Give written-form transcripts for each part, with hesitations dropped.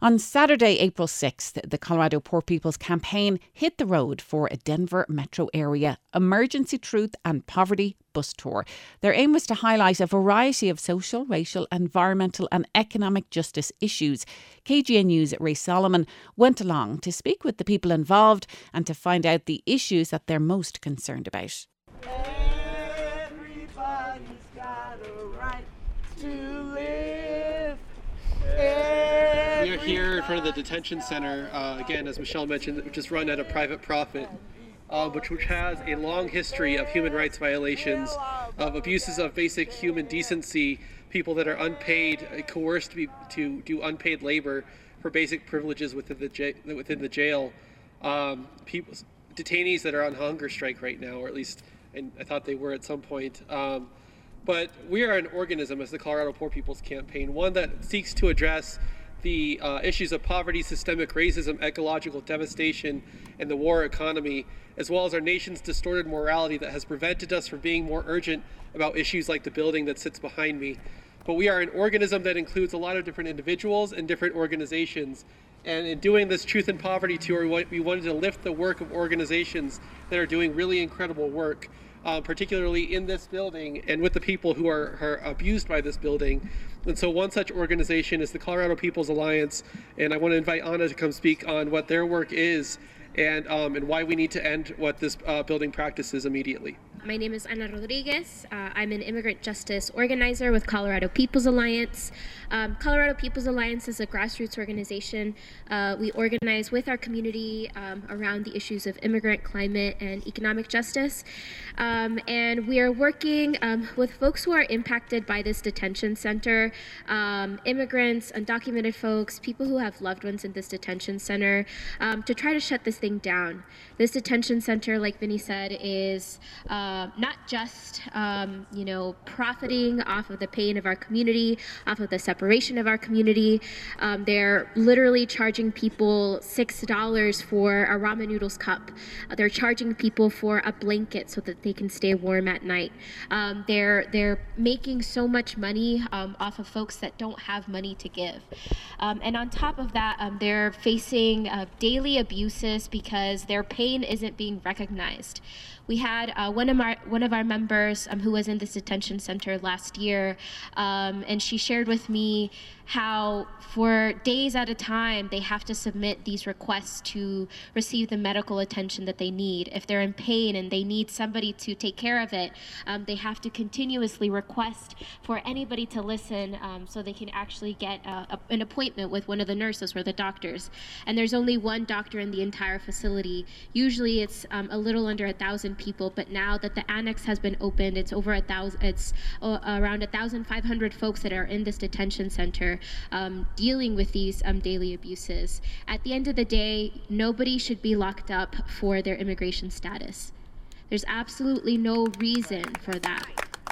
On Saturday, April 6th, the Colorado Poor People's Campaign hit the road for a Denver metro area emergency truth and poverty bus tour. Their aim was to highlight a variety of social, racial, environmental and economic justice issues. KGNU's Ray Solomon went along to speak with the people involved and to find out the issues that they're most concerned about. Everybody's got a right to live. We are here in front of the detention center, again, as Michelle mentioned, which is run at a private profit, which has a long history of human rights violations, of abuses of basic human decency, people that are unpaid, coerced to do unpaid labor for basic privileges within the jail, people, detainees that are on hunger strike right now, or at least, and I thought they were at some point. But we are an organism as the Colorado Poor People's Campaign, one that seeks to address the issues of poverty, systemic racism, ecological devastation, and the war economy, as well as our nation's distorted morality that has prevented us from being more urgent about issues like the building that sits behind me. But we are an organism that includes a lot of different individuals and different organizations. And in doing this Truth and Poverty Tour, we wanted to lift the work of organizations that are doing really incredible work, particularly in this building and with the people who are abused by this building. And so one such organization is the Colorado People's Alliance, and I want to invite Anna to come speak on what their work is and why we need to end what this building practices immediately. My name is Ana Rodriguez. I'm an immigrant justice organizer with Colorado People's Alliance. Colorado People's Alliance is a grassroots organization. We organize with our community around the issues of immigrant, climate, and economic justice. And we are working with folks who are impacted by this detention center, immigrants, undocumented folks, people who have loved ones in this detention center, to try to shut this thing down. This detention center, like Vinny said, is not just, profiting off of the pain of our community, off of the separation of our community. They're literally charging people $6 for a ramen noodles cup. They're charging people for a blanket so that they can stay warm at night. They're making so much money off of folks that don't have money to give. And on top of that, they're facing daily abuses because their pain isn't being recognized. We had one of our members who was in this detention center last year, and she shared with me how for days at a time they have to submit these requests to receive the medical attention that they need. If they're in pain and they need somebody to take care of it, they have to continuously request for anybody to listen so they can actually get an appointment with one of the nurses or the doctors. And there's only one doctor in the entire facility. Usually it's a little under 1,000 people, but now that the annex has been opened, it's over 1,000. It's around 1,500 folks that are in this detention center dealing with these daily abuses. At the end of the day, nobody should be locked up for their immigration status. There's absolutely no reason for that.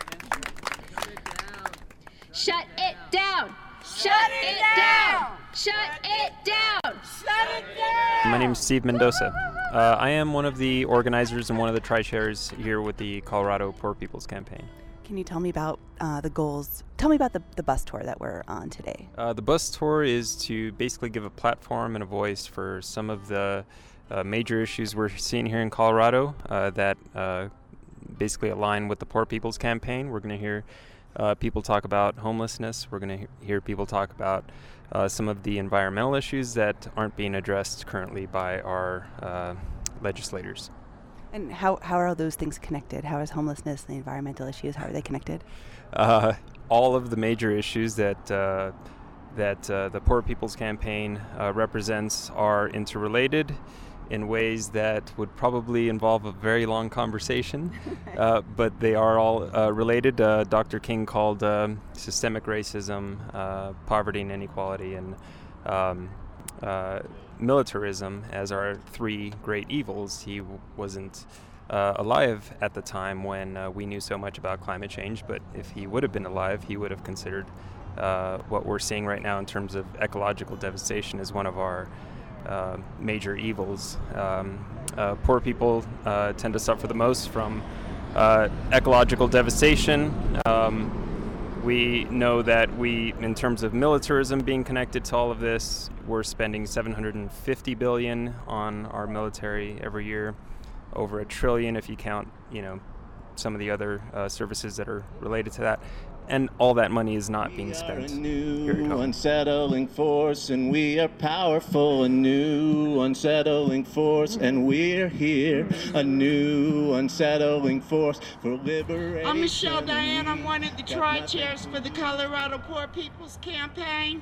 Shut it down! Shut it down! Shut it down! Shut it down! My name is Steve Mendoza. I am one of the organizers and one of the tri-chairs here with the Colorado Poor People's Campaign. Can you tell me about the goals? Tell me about the bus tour that we're on today. The bus tour is to basically give a platform and a voice for some of the major issues we're seeing here in Colorado that basically align with the Poor People's Campaign. We're going to hear people talk about homelessness. We're going to hear people talk about some of the environmental issues that aren't being addressed currently by our legislators. And how are those things connected? How is homelessness and the environmental issues, how are they connected? All of the major issues that the Poor People's Campaign represents are interrelated in ways that would probably involve a very long conversation, but they are all related. Dr. King called systemic racism, poverty and inequality, and militarism as our three great evils. He wasn't alive at the time when we knew so much about climate change, but if he would have been alive, he would have considered what we're seeing right now in terms of ecological devastation as one of our major evils. Poor people tend to suffer the most from ecological devastation. We know that in terms of militarism being connected to all of this, we're spending $750 billion on our military every year, over $1 trillion if you count, some of the other services that are related to that. And all that money is not being spent here at home. Unsettling force, and we are powerful. A new unsettling force, and we're here. A new unsettling force for liberation. I'm Michelle Diane. I'm one of the tri-chairs for the Colorado Poor People's Campaign.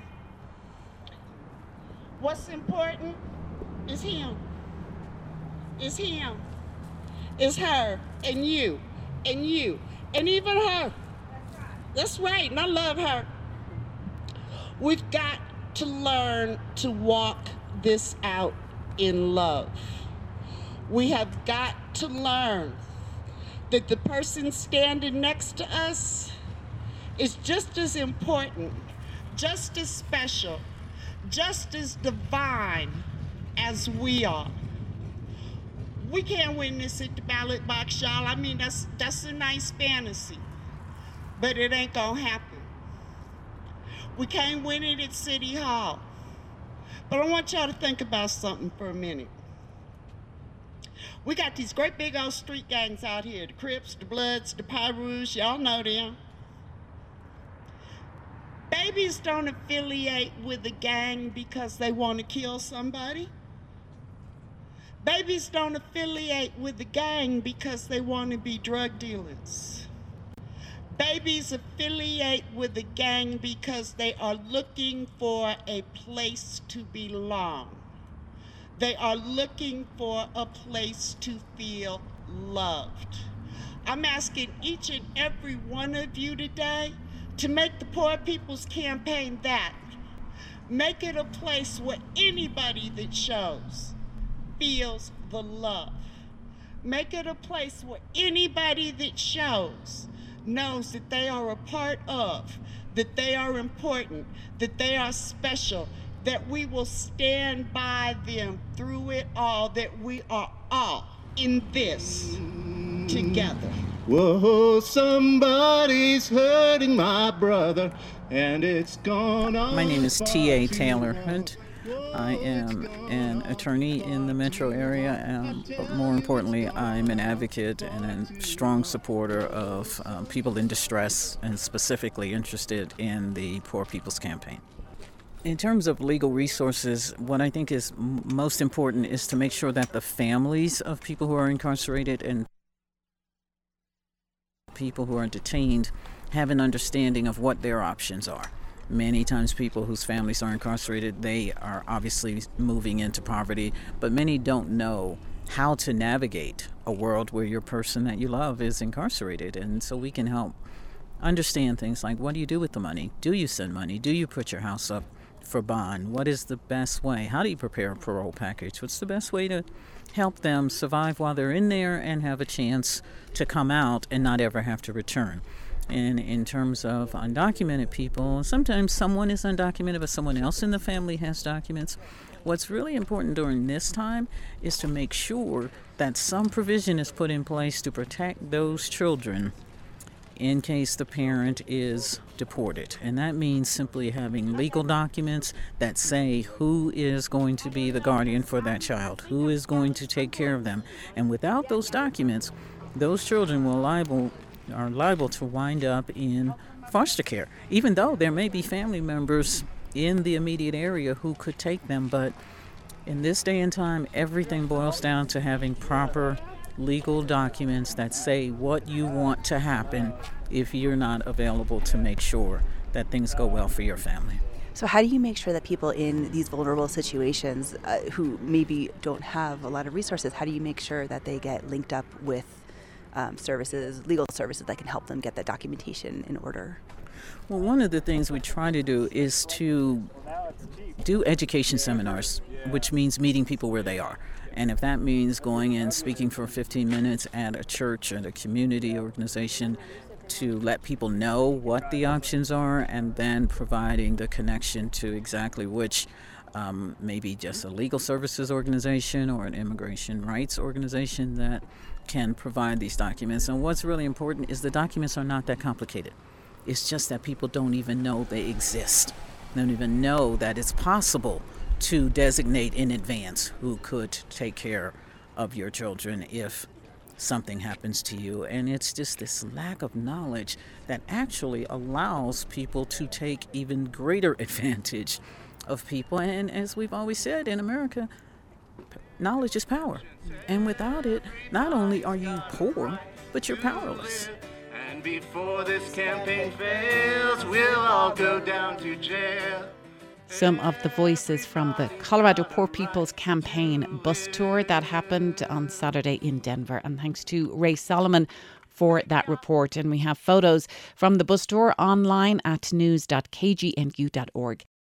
What's important is him. Is him. Is her. And you. And you. And even her. That's right, and I love her. We've got to learn to walk this out in love. We have got to learn that the person standing next to us is just as important, just as special, just as divine as we are. We can't win this at the ballot box, y'all. I mean, that's a nice fantasy. But it ain't gonna happen. We can't win it at City Hall. But I want y'all to think about something for a minute. We got these great big old street gangs out here, the Crips, the Bloods, the Pyrus, y'all know them. Babies don't affiliate with a gang because they want to kill somebody. Babies don't affiliate with a gang because they want to be drug dealers. Babies affiliate with the gang because they are looking for a place to belong. They are looking for a place to feel loved. I'm asking each and every one of you today to make the Poor People's Campaign that. Make it a place where anybody that shows feels the love. Make it a place where anybody that shows knows that they are a part of, that they are important, that they are special, that we will stand by them through it all, that we are all in this together. Whoa, somebody's hurting my brother, and it's gone on. My name is T.A. Taylor Hunt. I am an attorney in the metro area, but more importantly, I'm an advocate and a strong supporter of people in distress, and specifically interested in the Poor People's Campaign. In terms of legal resources, what I think is most important is to make sure that the families of people who are incarcerated and people who are detained have an understanding of what their options are. Many times people whose families are incarcerated, they are obviously moving into poverty, but many don't know how to navigate a world where your person that you love is incarcerated. And so we can help understand things like, what do you do with the money? Do you send money? Do you put your house up for bond? What is the best way? How do you prepare a parole package? What's the best way to help them survive while they're in there and have a chance to come out and not ever have to return? And in terms of undocumented people, sometimes someone is undocumented, but someone else in the family has documents. What's really important during this time is to make sure that some provision is put in place to protect those children in case the parent is deported. And that means simply having legal documents that say who is going to be the guardian for that child, who is going to take care of them. And without those documents, those children are liable to wind up in foster care, even though there may be family members in the immediate area who could take them. But in this day and time, everything boils down to having proper legal documents that say what you want to happen if you're not available to make sure that things go well for your family. So how do you make sure that people in these vulnerable situations who maybe don't have a lot of resources, how do you make sure that they get linked up with legal services that can help them get that documentation in order? Well, one of the things we try to do is to do education seminars, which means meeting people where they are. And if that means going and speaking for 15 minutes at a church, at a community organization, to let people know what the options are, and then providing the connection to exactly which maybe just a legal services organization or an immigration rights organization that can provide these documents. And what's really important is the documents are not that complicated. It's just that people don't even know they exist. They don't even know that it's possible to designate in advance who could take care of your children if something happens to you. And it's just this lack of knowledge that actually allows people to take even greater advantage of people. And as we've always said in America, knowledge is power. And without it, not only are you poor, but you're powerless. And before this campaign fails, we'll all go down to jail. Some of the voices from the Colorado Poor People's Campaign bus tour that happened on Saturday in Denver. And thanks to Ray Solomon for that report. And we have photos from the bus tour online at news.kgnu.org.